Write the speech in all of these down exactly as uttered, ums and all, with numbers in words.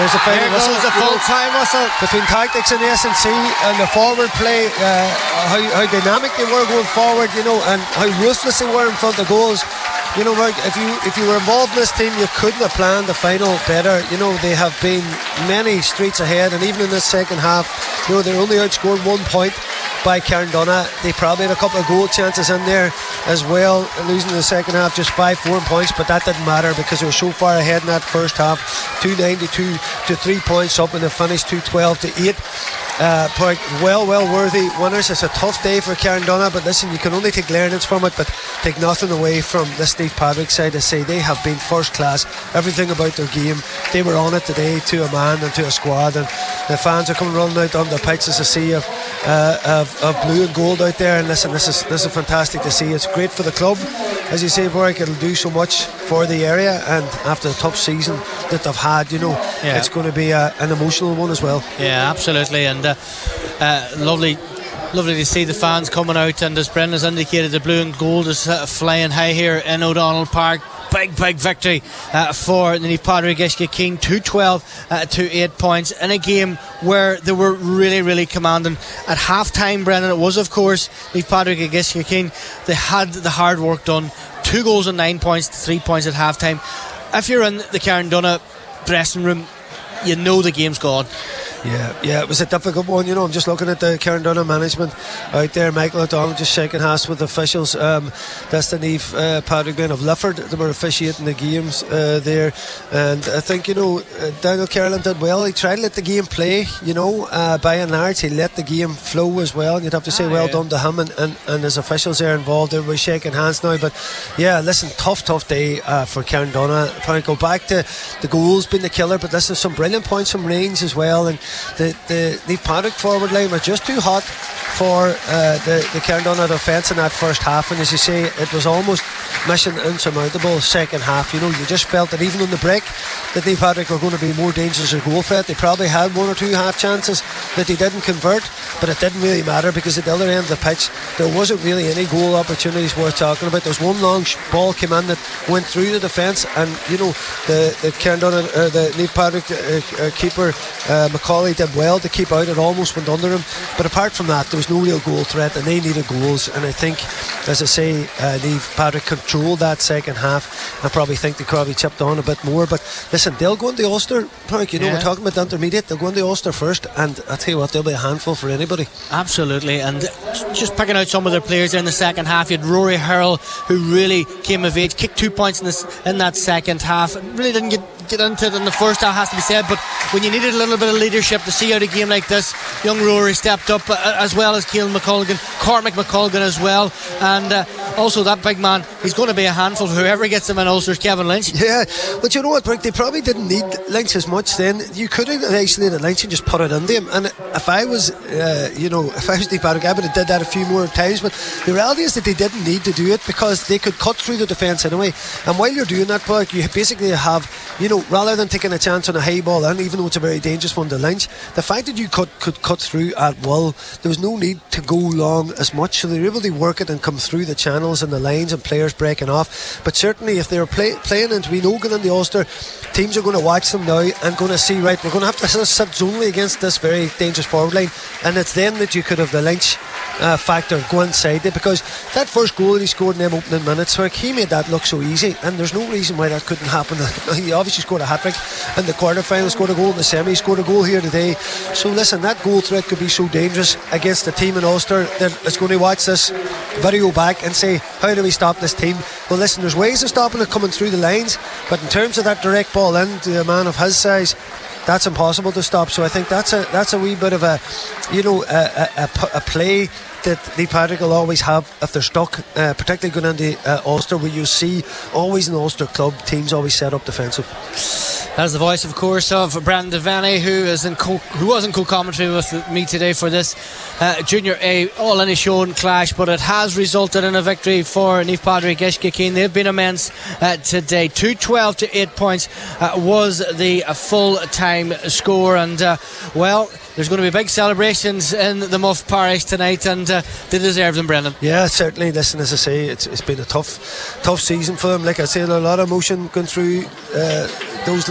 There's the final Here whistle. goes the full-time whistle. Between tactics and S and C and the forward play, uh, how, how dynamic they were going forward, you know, and how ruthless they were in front of goals. You know, if you if you were involved in this team, you couldn't have planned the final better. You know, they have been many streets ahead, and even in this second half, you know, they're only outscored one point by Carndonagh. They probably had a couple of goal chances in there as well, losing the second half just five four points, but that didn't matter because they were so far ahead in that first half. Two ninety-two to three points up, and they finished two twelve to eight. Uh, well, well worthy winners. It's a tough day for Carndonagh, but listen, you can only take learnings from it, but take nothing away from this Steve Patrick side. To say they have been first class, everything about their game, they were on it today to a man and to a squad, and the fans are coming running out on the pitch. As a sea of, uh, of, of blue and gold out there, and listen, this is this is fantastic to see. It's great for the club, as you say, Warwick. It'll do so much for the area, and after the tough season that they've had, you know, yeah. it's going to be a, an emotional one as well. Yeah, absolutely. And uh, uh, lovely lovely to see the fans coming out, and as Brendan has indicated, the blue and gold is uh, flying high here in O'Donnell Park. Big, big victory uh, for the Naomh Padraig Iskeaceen, two twelve uh, to eight points in a game where they were really, really commanding. At half time, Brendan, it was of course Naomh Padraig Iskeaceen. They had the hard work done. Two goals and nine points, three points at half time. If you're in the Carndonagh dressing room, you know the game's gone. Yeah, yeah, it was a difficult one. You know, I'm just looking at the Carndonagh management out there. Michael O'Donnell just shaking hands with the officials. Um, that's the Naomh uh, Padraig of Lifford. They were officiating the games uh, there, and I think, you know, uh, Daniel Carolan did well. He tried to let the game play. You know, uh, by and large, he let the game flow as well. And you'd have to say, ah, well yeah. done to him and, and, and his officials there involved. Everybody's shaking hands now. But yeah, listen, tough, tough day uh, for Carndonagh. Trying to go back to the goals being the killer, but listen, some brilliant points from range as well. And The, the, the Patrick forward line was just too hot for uh, the, the Carndonagh defence in that first half, and as you say, it was almost mission insurmountable second half. You know, you just felt that even on the break that Naomh Padraig were going to be more dangerous as a goal threat. They probably had one or two half chances that they didn't convert, but it didn't really matter because at the other end of the pitch there wasn't really any goal opportunities worth talking about. There was one long sh- ball came in that went through the defence, and you know, the, the Carndonagh uh, the Naomh Padraig uh, uh, keeper uh, Macaulay did well to keep out. It almost went under him, but apart from that there was no real goal threat, and they needed goals. And I think, as I say, uh, Naomh Padraig controlled that second half. I probably think they probably chipped on a bit more, but listen, they'll go into Ulster, Frank, you know, yeah. we're talking about the intermediate. They'll go into Ulster first, and I tell you what, they'll be a handful for anybody. Absolutely. And just picking out some of their players there in the second half, you had Rory Hurrell, who really came of age, kicked two points in this in that second half. Really didn't get get into it in the first half, has to be said, but when you needed a little bit of leadership to see out a game like this, young Rory stepped up, uh, as well as Keelan McColgan, Cormac McColgan as well, and uh, also that big man, he's going to be a handful for whoever gets him in Ulster's Kevin Lynch. Yeah, but you know what, Rick, they probably didn't need Lynch as much then. You could have isolated Lynch and just put it into him, and if I was uh, you know, if I was Naomh Padraig, I would have did that a few more times, but the reality is that they didn't need to do it because they could cut through the defence anyway. And while you're doing that, Patrick, you basically have, you know, rather than taking a chance on a high ball, and even though it's a very dangerous one to Lynch, the fact that you could, could cut through at will, there was no need to go long as much, so they were able to work it and come through the channels and the lines and players breaking off. But certainly if they were play, playing, and we know going into Ulster, teams are going to watch them now and going to see, right, we're going to have to sit zonally against this very dangerous forward line, and it's then that you could have the Lynch uh, factor go inside it, because that first goal that he scored in them opening minutes, like, he made that look so easy, and there's no reason why that couldn't happen. He obviously scored a hat-trick in the quarter-final, scored a goal in the semi, scored a goal here today. So listen, that goal threat could be so dangerous against a team in Ulster that is going to watch this video back and say, how do we stop this team? Well listen, there's ways of stopping it coming through the lines, but in terms of that direct ball into a man of his size, that's impossible to stop. So I think that's a that's a wee bit of a, you know, a, a, a, a play that Naomh Padraig will always have if they're stuck, uh, particularly going into uh, Ulster, where you see always in the Ulster club teams always set up defensive. That's the voice, of course, of Brandon Devaney, who is in co- who was in co-commentary with me today for this uh, Junior A All-Inishowen clash, but it has resulted in a victory for Naomh Padraig Iskeaceen. They've been immense uh, today. two twelve to eight points uh, was the uh, full-time score, and uh, well, there's going to be big celebrations in the Muff Parish tonight, and uh, they deserve them, Brendan. Yeah, certainly. Listen, as I say, it's, it's been a tough tough season for them. Like I say, a lot of emotion going through uh, those lads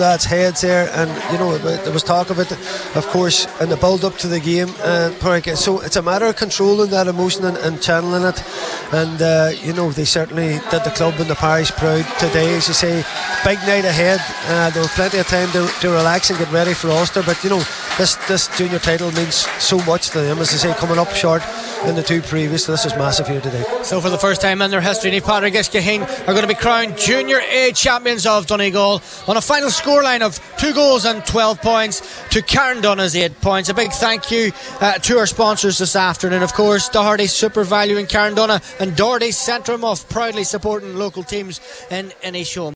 lads' heads there, and you know there was talk of it, of course, in the build up to the game. Uh, so it's a matter of controlling that emotion and, and channeling it, and uh, you know they certainly did the club and the parish proud today. As you say, big night ahead. Uh, there was plenty of time to, to relax and get ready for Ulster, but you know this this junior title means so much to them. As I say, coming up short in the two previous, this is massive here today. So for the first time in their history, Niamh Padraig Iskehain are going to be crowned Junior A champions of Donegal on a final scoreline of two goals and twelve points to Carndonna's eight points. A big thank you uh, to our sponsors this afternoon, of course, Doherty Super Value in Carndonna and Doherty's Centre Muff, proudly supporting local teams in any show.